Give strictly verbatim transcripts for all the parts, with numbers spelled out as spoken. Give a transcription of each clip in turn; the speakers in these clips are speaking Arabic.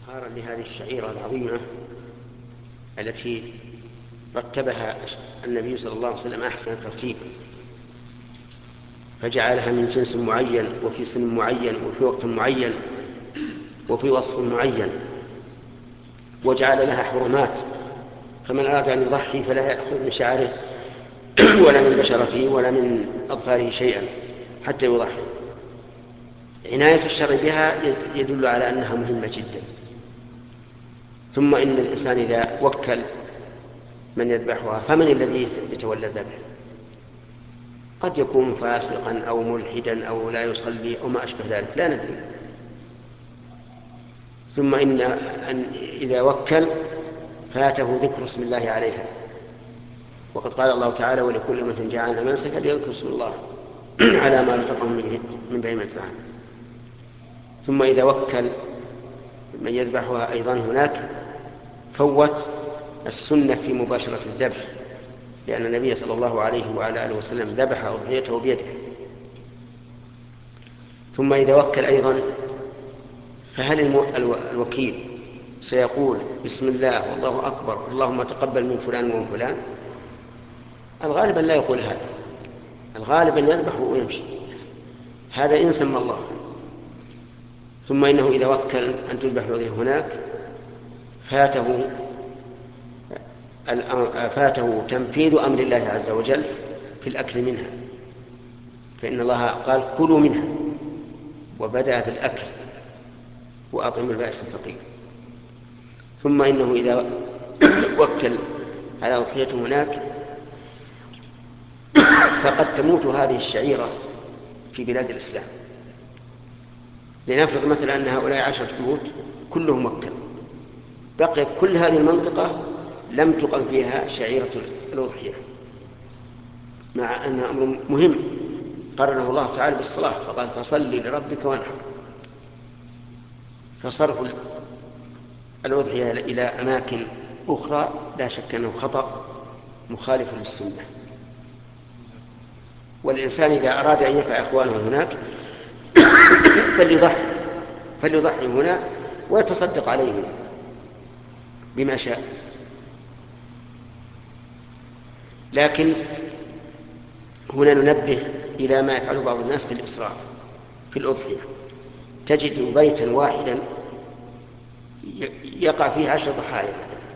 إظهارا لهذه الشعيرة العظيمة التي رتبها النبي صلى الله عليه وسلم أحسن ترتيب، فجعلها من جنس معين وفي سن معين وفي وقت معين وفي وصف معين، وجعل لها حرمات، فمن أراد أن يضحي فلا يأخذ من شعره ولا من بشرته ولا من أظفاره شيئا حتى يضحي. عناية الشرع بها يدل على أنها مهمة جدا. ثم إن الإنسان إذا وكل من يذبحها فمن الذي يتولى الذبح؟ قد يكون فاسقا أو ملحدا أو لا يصلي أو ما أشبه ذلك، لا ندري. ثم إن أن إذا وكل فاته ذكر اسم الله عليها، وقد قال الله تعالى: ولكل أمة جعلنا منسكا ليذكروا اسم الله على ما رزقهم من بهيمة الأنعام. ثم إذا وكل من يذبحها أيضا هناك فوت السنة في مباشرة الذبح، لأن النبي صلى الله عليه وعلى آله وسلم ذبح أضحيته بيده. ثم إذا وكل أيضا فهل الوكيل سيقول بسم الله والله أكبر اللهم تقبل من فلان ومن فلان؟ الغالب أن لا يقول هذا، الغالب أن يذبح ويمشي، هذا إن سمى الله. ثم إنه إذا وكل أن تذبح الأضحية هناك فاته فاته تنفيذ أمر الله عز وجل في الأكل منها، فإن الله قال: كلوا منها، وبدأ بالأكل وأطعموا البائس الفقير. ثم إنه إذا وكل على أضحيته هناك فقد تموت هذه الشعيرة في بلاد الإسلام. لنفرض مثلا أن هؤلاء عشرة بيوت كلهم وكل، بقي كل هذه المنطقة لم تقم فيها شعيرة الأضحية، مع أنها أمر مهم قرنه الله تعالى بالصلاة، فقال: فصل لربك وانحر. فصرف الأضحية إلى أماكن أخرى لا شك أنه خطأ مخالف للسنة. والإنسان إذا أراد أن ينفع إخوانه هناك فليضحي فليضحي هنا ويتصدق عليهم بما شاء. لكن هنا ننبه إلى ما يفعل بعض الناس في الإسراف في الأضحية. تجد بيتا واحدا يقع فيه عشر ضحايا،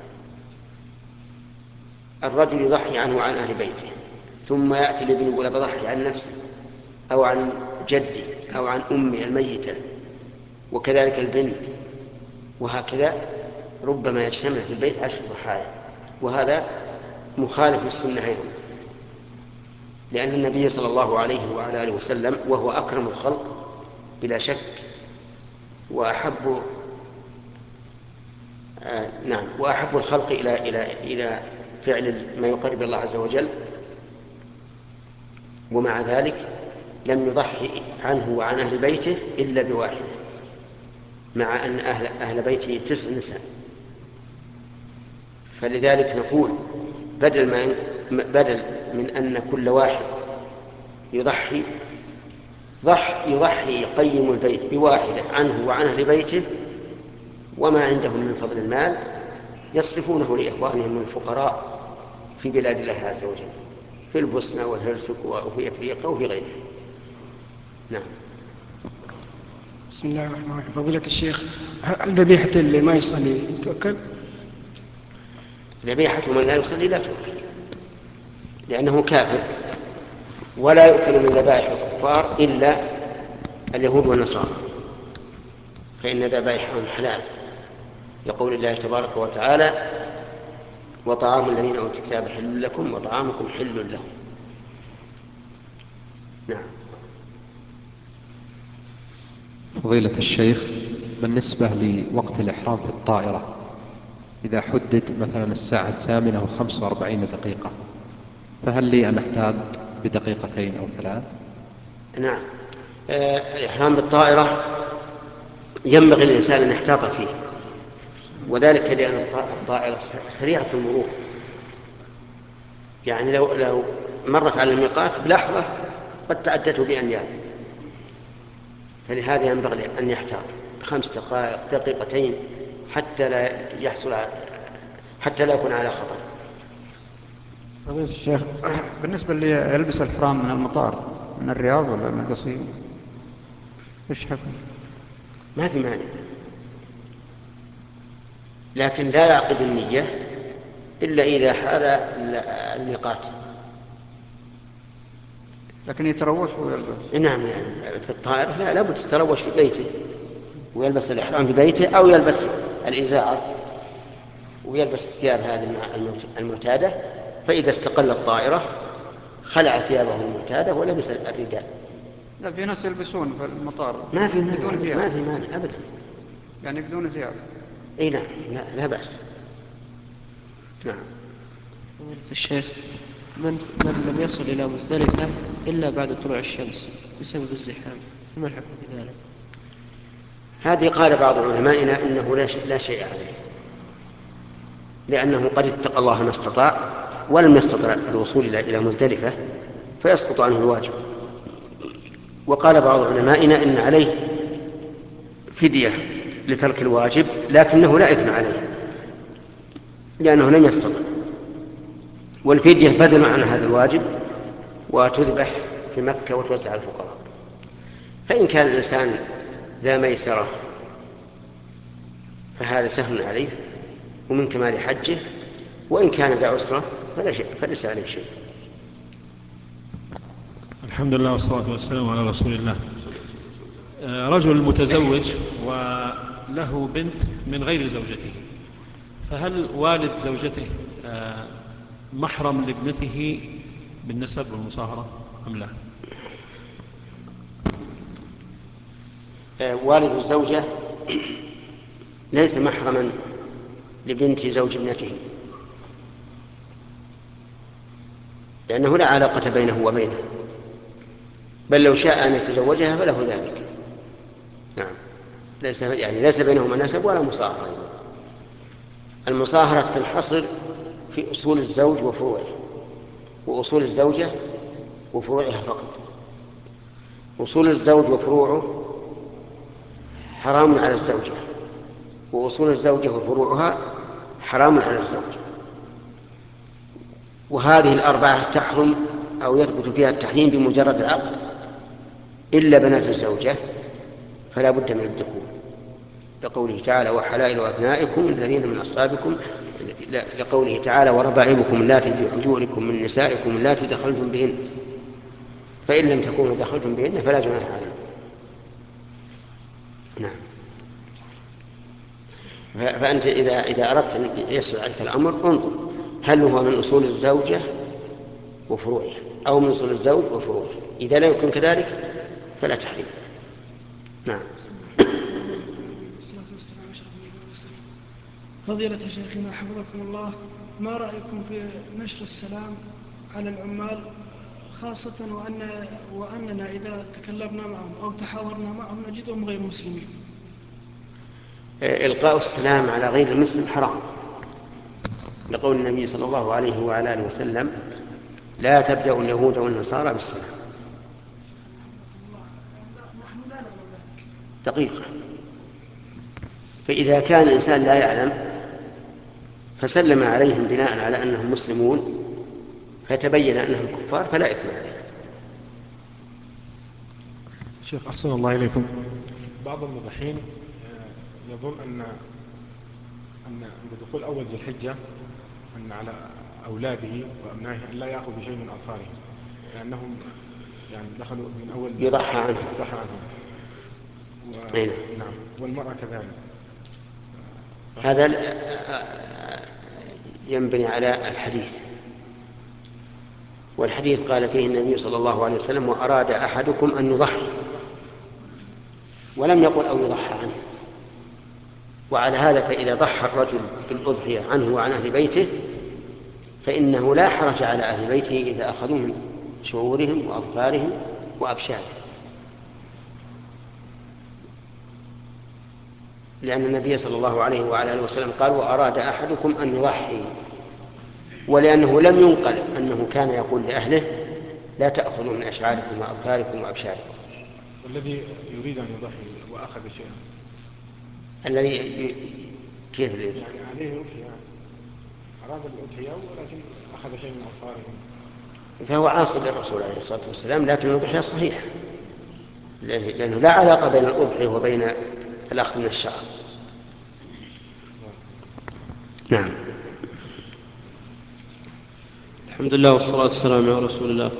الرجل يضحي عنه وعن أهل بيته، ثم يأتي الابن يقول بضحي عن نفسي أو عن جدي أو عن أمي الميتة، وكذلك البنت، وهكذا ربما يجتمع في البيت عشر ضحايا، وهذا مخالف للسنة أيضا، لأن النبي صلى الله عليه وعلى آله وسلم وهو أكرم الخلق بلا شك وأحب آه نعم وأحب الخلق إلى إلى إلى فعل ما يقرب الله عز وجل، ومع ذلك لم يضحي عنه وعن أهل بيته إلا بواحدة، مع أن أهل, أهل بيته تسع نساء. فلذلك نقول بدل, ما بدل من أن كل واحد يضحي ضح يضحي يقيم البيت بواحدة عنه وعن أهل بيته، وما عندهم من فضل المال يصرفونه لإخوانهم الفقراء في بلاد الله عز وجل، في البوسنة والهرسك وفي أفريقيا وفي غيرها. نعم. بسم الله الرحمن الرحيم. فضيلة الشيخ، هل ذبيحة اللي ما يصلي توكل؟ ذبيحة من لا يصلي لا توكل، لأنه كافر، ولا يؤكل من ذبائح الكفار إلا اليهود والنصارى، فإن ذبائحهم حلال، لقول الله تبارك وتعالى: وطعام الذين أوتوا الكتاب حل لكم وطعامكم حل لهم. نعم. فضيلة الشيخ، بالنسبة لوقت الإحرام في الطائرة إذا حدد مثلا الساعة الثامنة وخمس وأربعين دقيقة، فهل لي أن أحتاط بدقيقتين أو ثلاث؟ نعم. آه الإحرام بالطائرة ينبغي الإنسان أن يحتاط فيه، وذلك لأن الطائرة سريعة المرور، يعني لو, لو مرت على الميقات بلحظة قد تعدته بأميال، فلهذا ينبغي أن يحتاط بخمس دقائق دقيقتين حتى لا يحصل حتى لا يكون على خطر. فضيلة الشيخ، بالنسبة اللي يلبس الحرام من المطار من الرياض ولا من القصيم ايش حكم؟ ما في مانع، لكن لا يعقد النية إلا إذا حال الميقات. لكن يتروش ويلبس؟ نعم، يعني في الطائرة لا لابد يتروش في بيته ويلبس الإحرام في بيته، أو يلبس الإزار ويلبس الثياب هذه المعتادة، فإذا استقل الطائرة خلع ثيابه المعتادة ولبس الرداء. لا، في ناس يلبسون في المطار ما في مانع، بدون ثياب. ما في مانع أبدا. يعني بدون ثياب؟ اي نعم، لا, لا بأس. نعم. الشيخ، من, من لم يصل إلى مزدلفة إلا بعد طلوع الشمس بسبب الزحام، فما الحكم في ذلك؟ هذه قال بعض علمائنا إنه لا شيء, لا شيء عليه، لأنه قد اتقى الله ما استطاع ولم يستطع الوصول إلى إلى مزدلفة فيسقط عنه الواجب. وقال بعض علمائنا إن عليه فدية لترك الواجب، لكنه لا إثم عليه لأنه لم يستطع، والفدية بدل عن هذا الواجب وتذبح في مكة وتوزع على الفقراء. فإن كان الإنسان ذا ميسرة فهذا سهل عليه ومن كمال حجه، وإن كان ذا عسرة فلا شيء فليس عليه شيء. الحمد لله والصلاة والسلام على رسول الله. رجل متزوج وله بنت من غير زوجته، فهل والد زوجته محرم لابنته بالنسب والمصاهرة أم لا؟ والد الزوجة ليس محرما لبنت زوج ابنته، لأنه لا علاقة بينه وبينه، بل لو شاء أن يتزوجها فله ذلك. نعم، ليس يعني ليس بينهما نسب ولا مصاهرة. المصاهرة تنحصر في أصول الزوج وفروعه، وأصول الزوجة وفروعها فقط. أصول الزوج وفروعه حرام على الزوجة، وأصول الزوجة وفروعها حرام على الزوج. وهذه الأربعة تحرم أو يثبت فيها التحريم بمجرد العقد، إلا بنات الزوجة فلا بد من الدخول، لقوله تعالى وحلائل أبنائكم الذين من أصلابكم، لقوله تعالى وربائبكم اللاتي في حجوركم من نسائكم اللاتي دخلتم بهن، فإن لم تكونوا دخلتم بهن فلا جناح عليكم. نعم. فأنت إذا إذا أردت أن يسر عليك الأمر انظر هل هو من أصول الزوجة وفروعها أو من أصول الزوج وفروعه، إذا لا يكون كذلك فلا تحريم. نعم. الصلاة والسلام على أشرف النبيين والمرسلين. فضيلة شيخنا حفظكم الله، ما رأيكم في نشر السلام على العمال خاصة وأن وأننا إذا تكلمنا معهم أو تحاورنا معهم نجدهم غير مسلمين؟ إلقاء السلام على غير المسلم حرام، لقول النبي صلى الله عليه وعلى آله وسلم لا تبدأ اليهود والنصارى بالسلام. دقيقة. فإذا كان الإنسان لا يعلم فسلم عليهم بناء على أنهم مسلمون فتبين أنهم كفار فلا إثم عليه. شيخ أحسن الله إليكم، بعض المضحين يظن أن أن بدخول أول ذي الحجة أن على أولاده وأبنائه أن لا يأخذوا شيء من أظفارهم، لأنهم يعني دخلوا من أول يضحى عنهم. يضحى عنهم. و... أين؟ نعم، والمرأة كذلك. هذا ينبني على الحديث، والحديث قال فيه النبي صلى الله عليه وسلم وأراد أحدكم أن يضحي، ولم يقل أو يضحى عنه. وعلى هذا فإذا ضحى الرجل بالأضحية عنه وعن أهل بيته فإنه لا حرج على أهل بيته إذا أخذوا من شعورهم وأظفارهم وأبشارهم، لأن النبي صلى الله عليه وعلى آله وسلم قال وأراد أحدكم أن يضحي، ولأنه لم ينقل أنه كان يقول لأهله لا تأخذوا من أشعاركم وأظفاركم وأبشاركم. والذي يريد أن يضحي وأخذ شيئا، الذي كيف الإبل؟ يعني عليه أضحية، أراد الأضحية ولكن أخذ شيء من أظفارهم. فهو عاصي للرسول عليه الصلاة والسلام، لكن الأضحية صحيحة لأنه لا علاقة بين الأضحية وبين الأخذ من الشعر. نعم. الحمد لله والصلاة والسلام على رسول الله.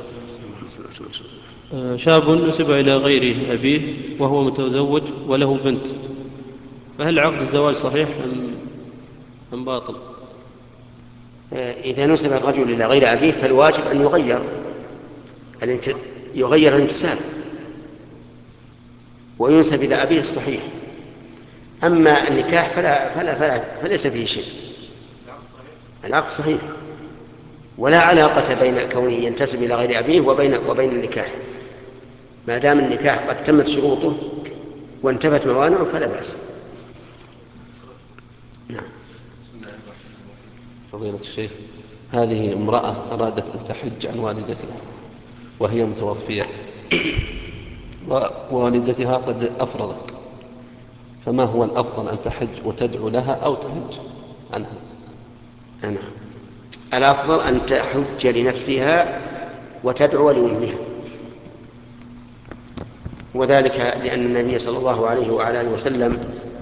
شاب نسب إلى غير أبيه وهو متزوج وله بنت، فهل عقد الزواج صحيح أم, أم باطل؟ إذا نسب الرجل إلى غير أبيه فالواجب أن يغير يغير الانتساب وينسب إلى أبيه الصحيح. أما النكاح فلا فلا فلا فليس فيه شيء، العقد صحيح ولا علاقة بين كونه ينتسب إلى غير أبيه وبين وبين النكاح، ما دام النكاح قد تمت شروطه وانتفت موانعه فلا بأس. نعم. فضيلة الشيخ، هذه امرأة أرادت أن تحج عن والدتها وهي متوفية ووالدتها قد أفرضت، فما هو الأفضل، أن تحج وتدعو لها أو تحج عنها؟ نعم. الأفضل أن تحج لنفسها وتدعو لأمها، وذلك لأن النبي صلى الله عليه وعلى آله وسلم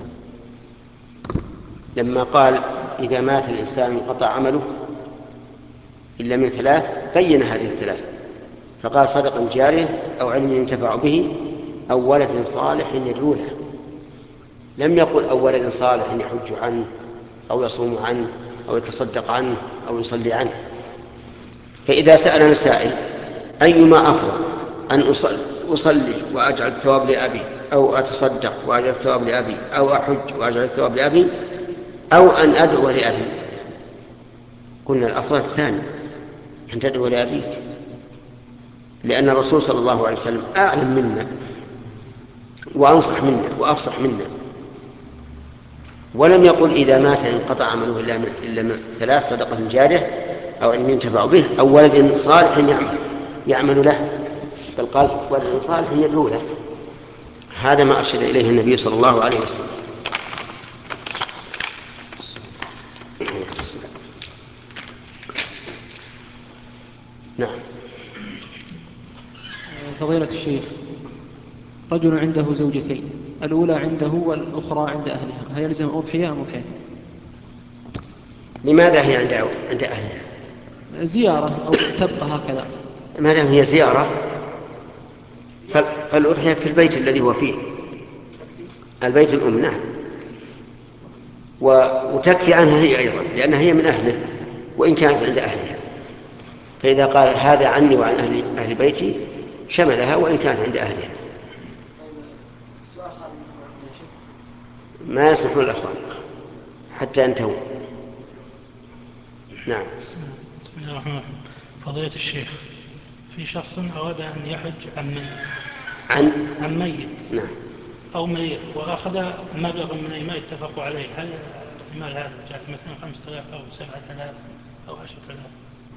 لما قال إذا مات الإنسان انقطع عمله إلا من ثلاث بين هذه الثلاث، فقال صدقة جارية أو علم ينتفع به أو ولد صالح يدعو له، لم يقل أو ولد صالح يحج عنه أو يصوم عنه أو يتصدق عنه أو يصلي عنه. فإذا سألنا سائل أيما أفضل، أن أصلي وأجعل الثواب لأبي أو أتصدق وأجعل الثواب لأبي أو أحج وأجعل الثواب لأبي أو أن أدعو لأبي، قلنا الأفضل الثاني، أن تدعو لأبيك، لأن الرسول صلى الله عليه وسلم أعلم منا وأنصح منا وأفصح منا، ولم يقل إذا مات انقطع عمله إلا من, إلا من ثلاث: صدقة جارية أو علم ينتفع به أو ولد صالح يعمل, يعمل له، بل قال ولد صالح يدعو له. هذا ما أرشد إليه النبي صلى الله عليه وسلم. نعم. فضيلة الشيخ، رجل عنده زوجتين، الأولى عنده والأخرى عند أهلها، هل يلزم أضحية أم أضحية؟ لماذا هي عند عند أهلها؟ زيارة أو تبقى هكذا. ما دام هي زيارة فالأضحية في البيت الذي هو فيه، البيت الأم. نعم. وتكفي عنها هي أيضا لأنها هي من أهله وإن كانت عند أهلها، فإذا قال هذا عني وعن أهل, أهل بيتي شملها وإن كانت عند أهلها. ما يصلحون الأخوان حتى ينتهوا. نعم. بسم الله الرحمن الرحيم. فضيلة الشيخ، في شخص أراد أن يحج عن ميت عن عن ميت نعم أو ميت وأخذ مبلغ من المال اتفقوا عليه، هل المال هذا جاء مثلا خمسة آلاف أو سبعة آلاف أو عشرة آلاف؟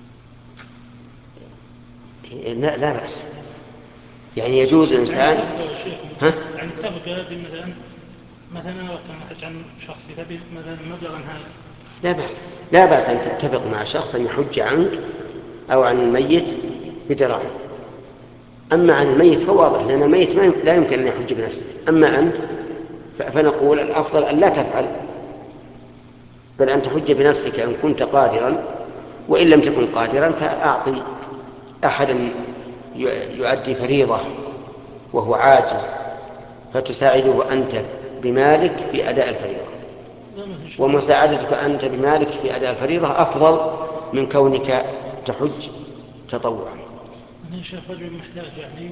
لا لا بأس، يعني يجوز الإنسان ها؟ يعني اتفق بمثلا مثلا أردت أن أحج عن شخص تبي مثلا مبلغا هذا، لا بأس لا بأس أن تتفق مع شخص أن يحج عنك أو عن الميت بدراهم. أما عن الميت فواضح لأن الميت لا يمكن أن يحج بنفسه، أما أنت فنقول الأفضل أن لا تفعل، بل أن تحج بنفسك إن كنت قادرا، وإن لم تكن قادرا فأعطي أحدا يؤدي فريضة وهو عاجز فتساعده أنت بمالك في أداء الفريضة، ومساعدتك أنت بمالك في أداء الفريضة أفضل من كونك تحج تطوعا. أنا شايف رجل محتاج يعني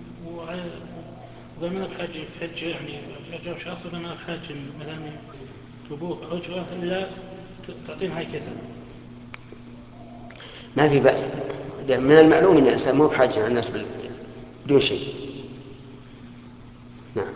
وما بحاجة حج يعني أجر شخص وما بحاجة مثلا تبوك أجرة إلا تعطينا هاي كذا، ما في بأس، من المعلوم أن الإنسان مو بحاجة على الناس بدون شيء. نعم.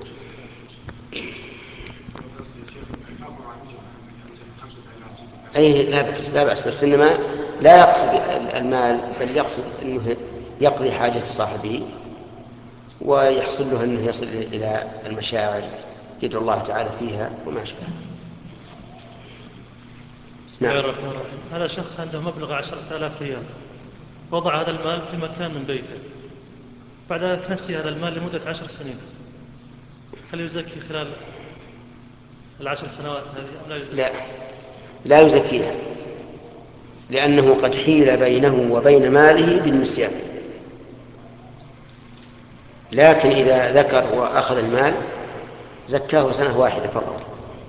أي لا بأس لا بأس، بس إنما لا يقصد المال بل يقصد أنه يقضي حاجة صاحبه ويحصل له أنه يصل إلى المشاعر يدعو الله تعالى فيها وما شابه. بسم الله الرحمن الرحيم. هذا شخص عنده مبلغ عشرة آلاف ريال، وضع هذا المال في مكان من بيته، بعد ذلك نسي هذا المال لمدة عشر سنين، هل يزكي خلال العشر سنوات هذه أم لا يزكي؟ لا لا يزكيها، لأنه قد حيل بينه وبين ماله بالنسيان. لكن إذا ذكر وأخذ المال زكاه سنة واحدة فقط.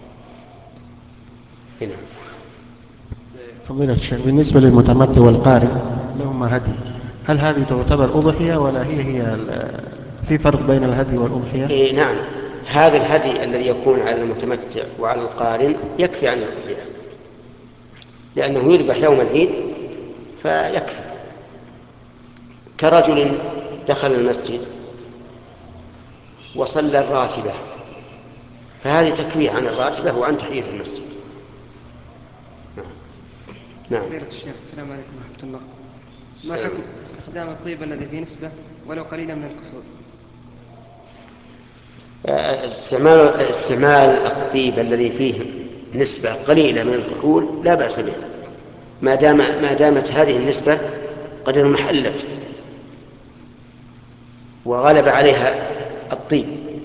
هنا فضيلة الشيخ، بالنسبة للمتمتع والقارئ لهما هدي، هل هذه تعتبر أضحية ولا هي هي في فرق بين الهدي والأضحية؟ إيه نعم، هذا الهدي الذي يكون على المتمتع وعلى القارن يكفي عن الأضحية، لأنه يذبح يوم العيد فيكفي. كرجل دخل المسجد وصلى الراتبة، فهذه تكفيه عن الراتبة وعن تحية المسجد. نعم. فضيلة الشيخ، السلام عليكم ورحمة الله. ما حكم استخدام الطيب الذي فيه نسبة ولو قليلا من الكحول؟ استعمال استعمال الطيب الذي فيه نسبة قليلة من الكحول لا بأس به، ما دام ما دامت هذه النسبة قد انمحلت وغلب عليها الطيب.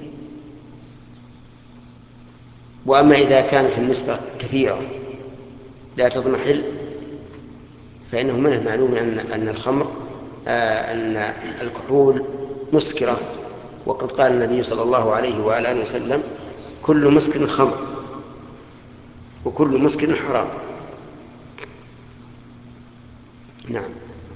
وأما إذا كانت النسبة كثيرة لا تضمحل فإنه من المعلوم أن أن الخمر آه أن الكحول مسكرة، وقد قال النبي صلى الله عليه وآله وسلم: كل مسكر خمر وكل مسكر حرام. نعم.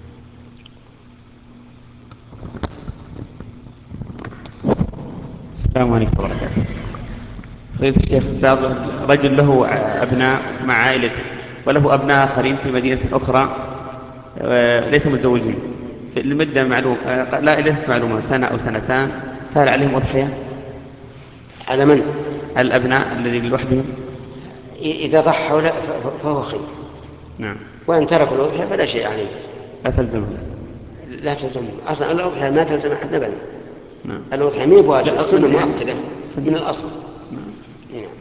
السلام عليكم ورحمة الله. فضيلة الشيخ، بعض رجل له أبناء مع عائلته وله أبناء آخرين في مدينة أخرى ليسوا متزوجين في المدة معلومة، لا ليست معلومة، سنة أو سنتان، فهل عليهم أضحية؟ على من؟ على الأبناء الذي لوحدهم. إذا ضحوا فهو خير. نعم. وإن تركوا الأضحية فلا شيء عليه. لا تلزمهم. لا تلزمهم أصلا، الأضحية ما تلزم أحد أبدا. نعم. الأضحية ما هي بواجب، السنة مؤكدة من الأصل. نعم. نعم.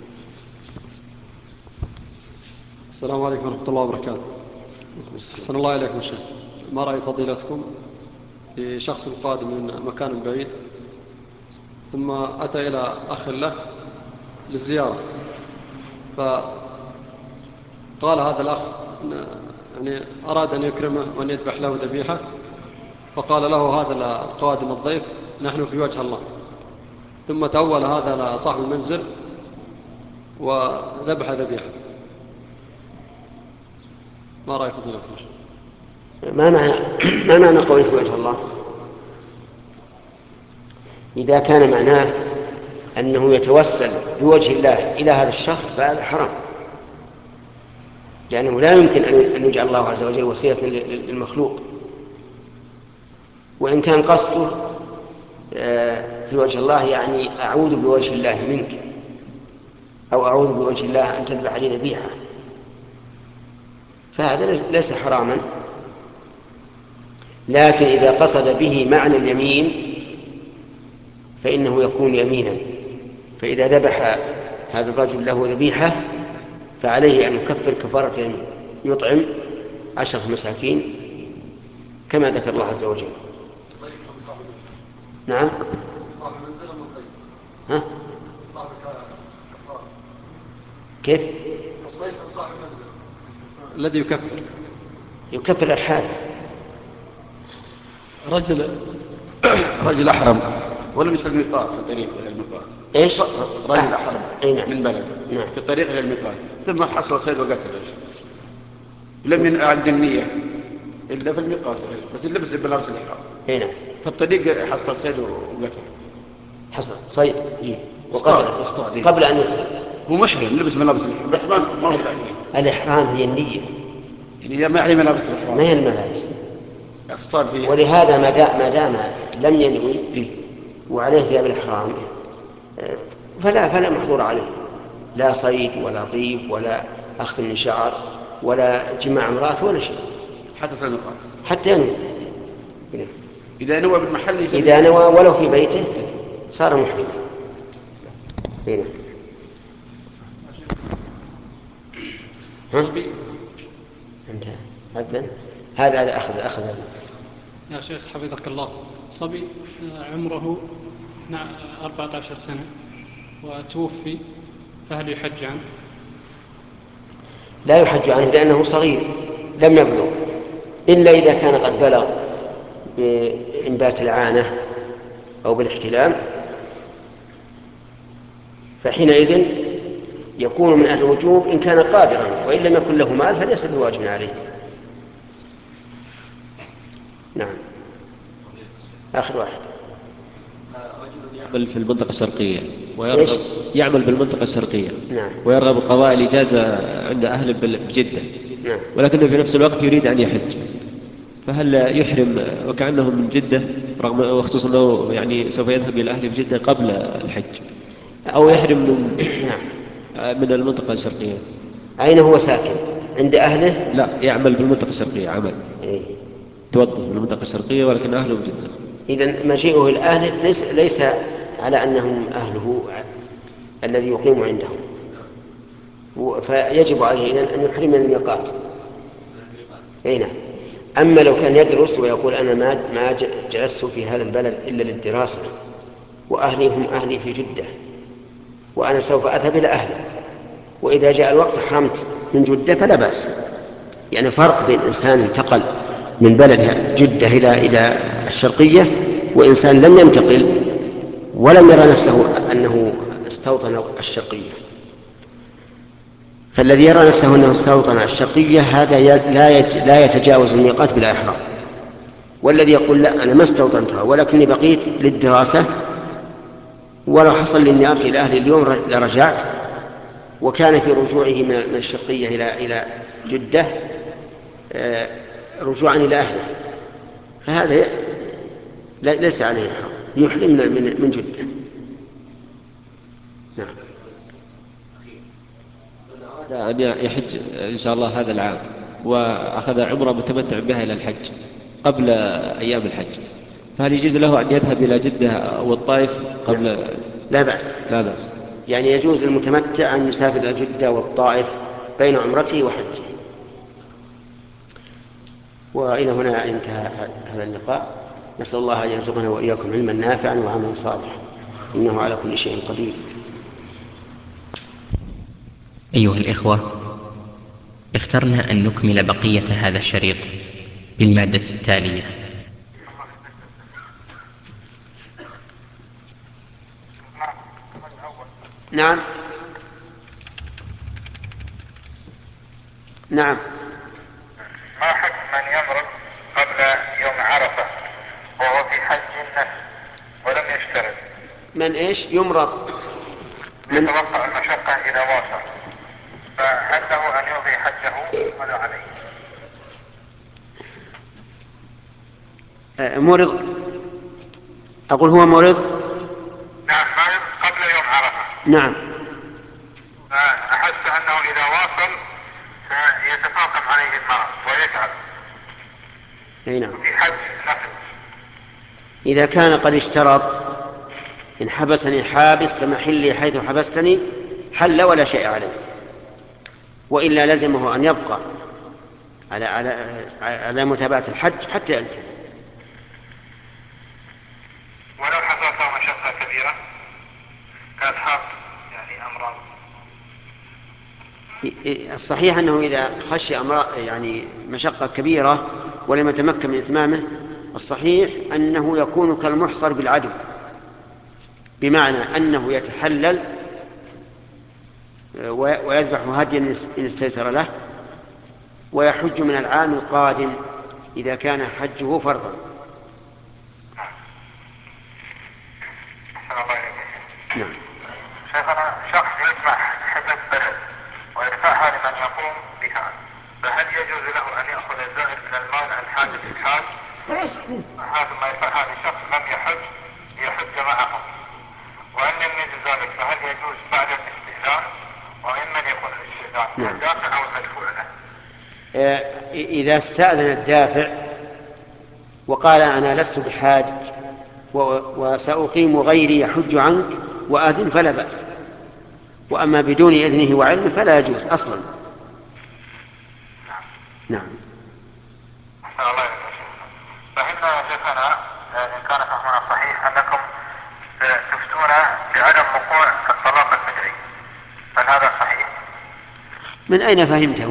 السلام عليكم ورحمة الله وبركاته. أحسن الله إليكم شيخ، ما رأي فضيلتكم في شخص قادم من مكان بعيد ثم أتى إلى أخ له للزيارة، فقال هذا الأخ يعني أراد أن يكرمه وأن يذبح له ذبيحة، فقال له هذا القادم الضيف: نحن في وجه الله. ثم تأول هذا صاحب المنزل وذبح ذبيحة. ما رأيك فضيلتكم؟ ما معنى ما معنى قوله في وجه الله؟ إذا كان معناه أنه يتوسل بوجه الله إلى هذا الشخص فهذا حرام، لأنه لا يمكن أن يجعل الله عز وجل وسيلة للمخلوق. وإن كان قصده في وجه الله يعني أعوذ بوجه الله منك، أو أعوذ بوجه الله أن تذبح لي ذبيحة، فهذا ليس حراما. لكن إذا قصد به معنى اليمين فإنه يكون يمينا. فإذا ذبح هذا الرجل له ذبيحة فعليه أن يكفر كفارة يمين، يطعم عشرة مساكين كما ذكر الله عز وجل. نعم. ها؟ كيف؟ الذي يكفر يكفر الحال. رجل رجل أحرم ولم يصل الميقات في الطريق إلى الميقات. إيش؟ رجل أحرم نعم. من بلد نعم. في الطريق إلى الميقات، ثم حصل صيد وقتل، لم يعد النية إلا في الميقات، بس لبس بلابس الإحرام. نعم. في الطريق حصل صيد وقتل. حصل صيد إيه. وقتل اصطاد قبل أن يحرم. هو محرم لبس ملابس الإحرام بس ما ما وصل الإحرام هي النية، يعني ما هي ملابس الإحرام، ما هي الملابس. اصطاد فيها. ولهذا ما دام ما دام لم ينوي وعليه ثياب الإحرام فلا فلا محظور عليه، لا صيد ولا طيب ولا أخذ من شعر ولا جماع امرأة ولا شيء حتى صيد الميقات، حتى ينوي. إذا نوى بالمحل إذا نوى ولو في بيته صار محرما. هنا. ها؟ انتهى أذن. هذا هذا أخذ أخذ يا شيخ حفظك الله، صبي عمره أربعة عشر سنة وتوفي، فهل يحج عنه؟ لا يحج عنه لأنه صغير لم يبلغ، إلا إذا كان قد بلغ بإنبات العانة أو بالاحتلام، فحينئذ يكون من أهل الوجوب إن كان قادرا، وإن لم يكن له مال فليس بواجب عليه. نعم. آخر واحد. يعمل في المنطقة الشرقية ويرغب يعمل بالمنطقة الشرقية نعم. ويرغب قضاء الإجازة عند أهله بجدة، نعم. ولكنه في نفس الوقت يريد أن يحج، فهل يحرم وكأنه من جدة رغم وخصوصا أنه يعني سوف يذهب إلى أهله بجدة قبل الحج، أو يحرم من نعم. من المنطقة الشرقية؟ أين هو ساكن؟ عند أهله؟ لا، يعمل بالمنطقة الشرقية عمل إيه؟ توظف بالمنطقة الشرقية ولكن أهله بجدة. إذن مجيئه الأهل ليس, ليس على أنهم أهله الذي يقيم عندهم، فيجب عليه إذن أن يحرم من الميقات. أي نعم. أما لو كان يدرس ويقول أنا ما ما جلست في هذا البلد إلا للدراسة وأهلي هم أهلي في جدة وأنا سوف أذهب إلى أهلي، وإذا جاء الوقت حرمت من جدة فلا بأس. يعني فرق بين إنسان انتقل من بلد جدة إلى إلى الشرقية وإنسان لم ينتقل ولم يرى نفسه أنه استوطن الشرقية. فالذي يرى نفسه أنه استوطن الشرقية هذا لا يتجاوز الميقات بلا إحرام، والذي يقول لا أنا ما استوطنتها ولكني بقيت للدراسة ولو حصل لي أني أرجع إلى أهلي اليوم لرجعت، وكان في رجوعه من الشرقية إلى إلى جدة رجوعا إلى أهله، فهذا ليس عليه إحرام، يحرم من جدة. نعم. أن يحج إن شاء الله هذا العام وأخذ عمرة متمتع بها إلى الحج قبل أيام الحج، فهل يجوز له أن يذهب إلى جدة أو الطائف قبل؟ لا, لا بأس. لا بأس. يعني يجوز للمتمتع أن يسافر إلى جدة والطائف بين عمرته وحجه. وإلى هنا انتهى هذا اللقاء. نسأل الله أن يرزقنا وإياكم علما نافعا وعملا صالحا، إنه على كل شيء قدير. أيها الإخوة، اخترنا أن نكمل بقية هذا الشريط بالمادة التالية. نعم. نعم. ما حكم من يمرض قبل يوم عرفة وهو في حج النفس ولم يشترط؟ من إيش يمرض؟ من يتوقع المشقة إذا واصل، فهل له أن يلغي حجه ولا عليه؟ آه مرض. أقول هو مرض. نعم مرض قبل يوم عرفة. نعم. أحس أنه إذا واصل سيتفاقم عليه المرض ويتعب. أي نعم. في حج نفس. إذا كان قد اشترط إن حبسني حابس فمحلي حيث حبستني حل ولا شيء عليه، وإلا لزمه أن يبقى على على على متابعة الحج حتى ينتهي. ولو حصلت مشقة كبيرة كأصحاب يعني أمراض. الصحيح أنه إذا خشي أمراض يعني مشقة كبيرة ولم يتمكن من إتمامه، الصحيح أنه يكون كالمحصر بالعدو، بمعنى أنه يتحلل ويذبح هديا إن استيسر له، ويحج من العام القادم إذا كان حجه فرضا. نعم. شيخنا، شخص يجمع حدث بلد ويدفعها لمن يقوم بها، فهل يجوز له أن يأخذ الزائد من المال عن حاجة الحاج ثم يدفعها لشخص لم يحج ليحج معه؟ وإن لم يجوز ذلك فهل يجوز بعد الاستئذان؟ وإن من يكون الاستئذان نعم. الدافع أو المدفوع له؟ إذا استأذن الدافع وقال أنا لست بحاج وسأقيم غيري يحج عنك وآذن فلا بأس، وأما بدون إذنه وعلمه فلا يجوز أصلا. نعم. وقوع الطلاق البدعي، هل هذا صحيح؟ من أين فهمته؟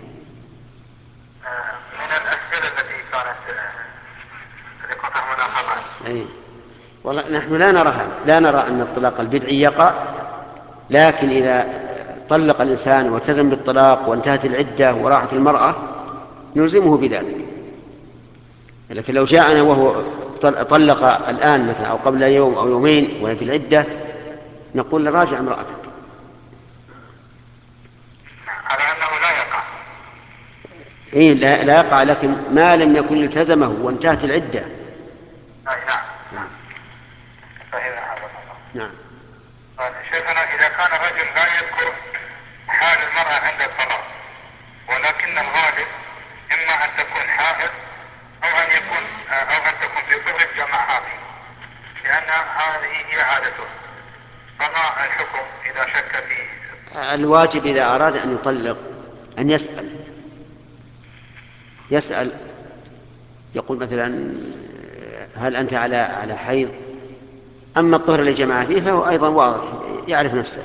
من الأسئلة التي كانت التي كنت مناقضة. أي والله نحن لا نرى لا نرى أن الطلاق البدعي يقع، لكن إذا طلق الإنسان والتزم بالطلاق وانتهت العدة وراحت المرأة نلزمه بذلك. لكن لو جاءنا وهو طلق الآن مثلا أو قبل يوم أو يومين وهي في العدة نقول راجع امرأتك. على أنه لا يقع. إيه لا, لا يقع، لكن ما لم يكن التزمه وانتهت العدة. أي نعم. نعم. فهذا هذا. نعم. شيخنا إذا كان الرجل لا يذكر حال المرأة عند الطلاق، ولكن الغالب إما أن تكون حائض أو أن يكون أو أن تكون في طهر جماعات، لأن هذه هي عادته، فما الحكم إذا شك في؟ الواجب إذا أراد أن يطلق أن يسأل يسأل يقول مثلا هل أنت على على حيض؟ أما الطهر اللي جمع فيه فهو أيضا واضح يعرف نفسه.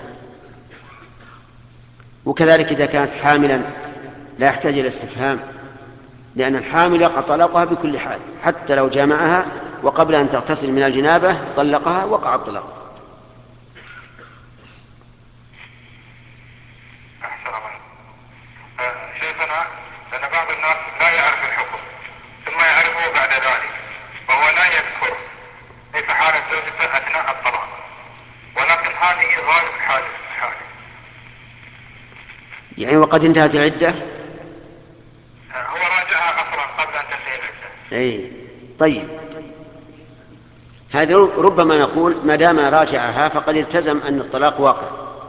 وكذلك إذا كانت حاملا لا يحتاج إلى استفهام، لأن الحامل يقع طلاقها بكل حال، حتى لو جامعها وقبل أن تغتسل من الجنابة طلقها وقع الطلاق. شيخنا لأن بعض الناس لا يعرف الحكم ثم يعرفه بعد ذلك، وهو لا يذكر كيف حالة زوجته أثناء الطلاق، ولكن هذه غالب حاله حاله. يعني وقد انتهت العدة؟ هو راجعها أصلا قبل أن تنتهي العدة. أي طيب، هذا ربما نقول ما دام راجعها فقد التزم أن الطلاق واقع،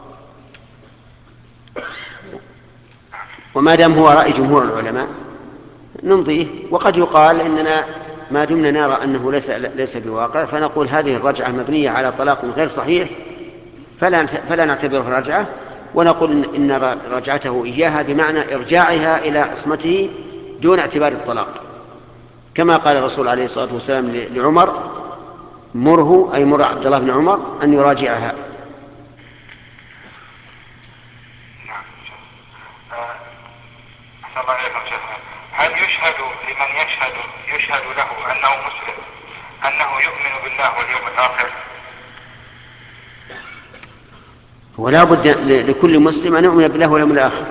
وما دام هو رأي جمهور العلماء نمضيه. وقد يقال إننا ما دمنا نرى أنه ليس ليس بواقع فنقول هذه الرجعة مبنية على طلاق غير صحيح فلا فلا نعتبره رجعة، ونقول إن رجعته إياها بمعنى إرجاعها إلى عصمته دون اعتبار الطلاق، كما قال الرسول عليه الصلاة والسلام لعمر: مره أي مر عبد الله بن عمر أن يراجعها. هل يشهد لمن يشهد يشهد له أنه مسلم أنه يؤمن بالله واليوم الآخر؟ ولا بد لكل مسلم أن يؤمن بالله واليوم الآخر.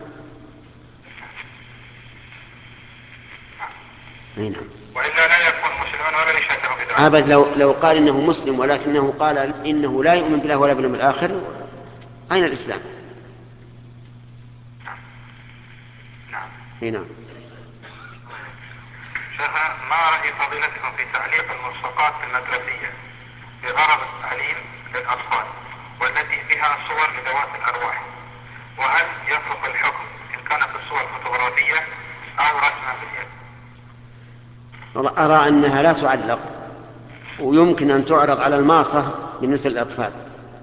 نعم. وإلا لا يكون مسلما ولا يشهد له بذلك. أبد، لو لو قال إنه مسلم ولكنه قال إنه لا يؤمن بالله ولا باليوم الآخر، أين الإسلام؟ نعم. شيخنا، ما رأي فضيلتكم في تعليق الملصقات المدرسية بغرض التعليم للأطفال والتي فيها صور لذوات الأرواح؟ وهل يفرق الحكم إن كانت الصور فوتوغرافية أو رسما باليد؟ والله أرى أنها لا تعلق، ويمكن أن تعرض على الماصة بالنسبة للأطفال.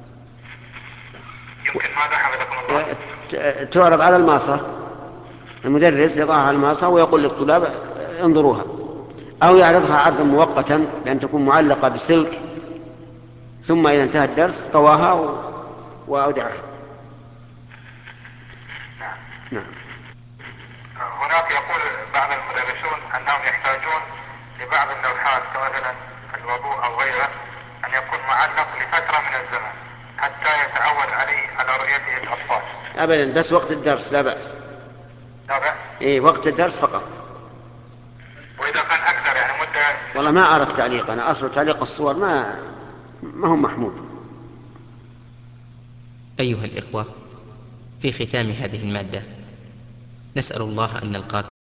يمكن ماذا حفظكم الله؟ تعرض على الماصة، المدرس يضعها على الماصة ويقول للطلاب انظروها، أو يعرضها عرضا مؤقتا بأن تكون معلقة بسلك، ثم إذا انتهى الدرس طواها وأودعها. نعم. هناك يقول بعض المدرسون أنهم يحتاجون لبعض اللوحات كمثلا الوضوء أو غيره أن يكون معلق لفترة من الزمن حتى يتعود عليه على رؤيته الأطفال. أبدا، بس وقت الدرس لا بأس. لا بأس؟ إيه، وقت الدرس فقط. وإذا كان أكثر يعني مدة؟ والله ما أرى التعليق، أنا أصل تعليق الصور ما ما هو محمود. أيها الإخوة، في ختام هذه المادة نسأل الله أن نلقاكم